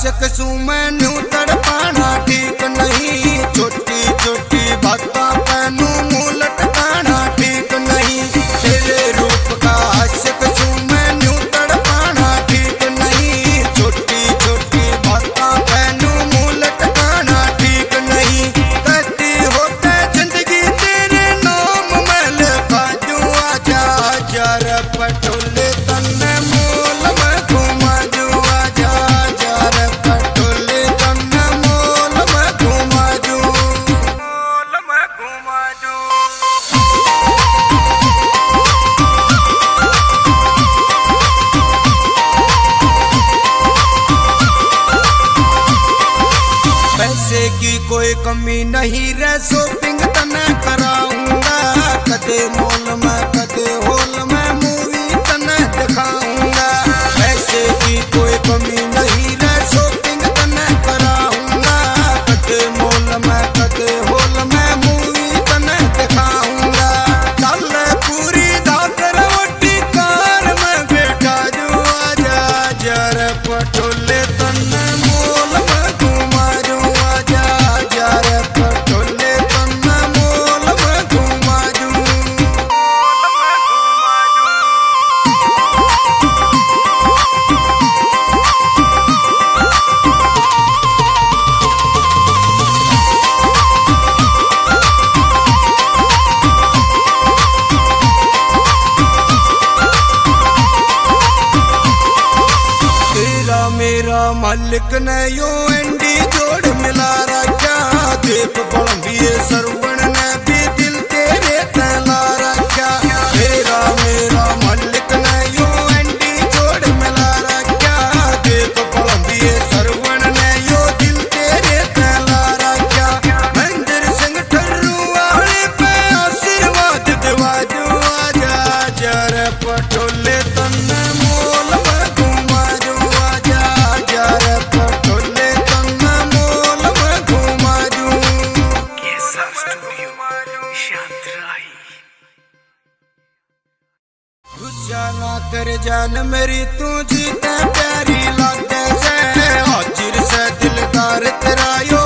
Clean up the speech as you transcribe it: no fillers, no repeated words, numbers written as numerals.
आशिक सू मैनू तड़पाना ठीक नहीं, छोटी छोटी बातों पैनू मुँह लटकाना ठीक नहीं। तेरे रूप का आशिक सू मैनू तड़पाना ठीक नहीं, छोटी छोटी बातों पैनू मुँह लटकाना ठीक नहीं। कहती होते जिंदगी तेरे नाम में लिखा जू, आजा आजा रे पटोले तन्ने मोल में घुमा जू, आजा आजा रे पटोले तन्ने मोल में घुमा जू, मोल में घुमा जू। पैसे की कोई कमी नहीं रे, शॉपिंग तने कराऊंगा, कदे मॉल में कदे हॉल में मूवी तने दिखाऊंगा। पैसे की कोई कमी नहीं रे, शॉपिंग तने कराऊंगा, कदे मॉल में कदे हॉल में मूवी तने दिखाऊंगा। चल पूरी दाकर वटी कार में बैठा जू, आजा आजा रे पटोले तने मोल में घुमा जू, आजा आजा रे पटोले तन्ने मोल में घुमा जू, मोल में घुमा जू। तेरा मेरा मालिक ने यो एंडी जोड़ मिला रखा, देख बड़े सरवण ने भी दिल तेरे तला रखा। तेरा मेरा मालिक ने यो एंडी जोड़ मिला रखा, देख बड़े सरवण ने यो दिल तेरे तला रखा। महेंद्र सिंह ठर्रू वाले पे आशीर्वाद दिवाजू, आजा आजा रे पटोले तन्ने मोल में घुमा जू, आजा आजा रे पटोले तन्ने मोल में घुमा जू। कैसा स्टूडियो शांतराई। गुस्सा ना कर जान मेरी, तू जीते प्यारी लागे से, हाजिर से दिलदार तेरा यो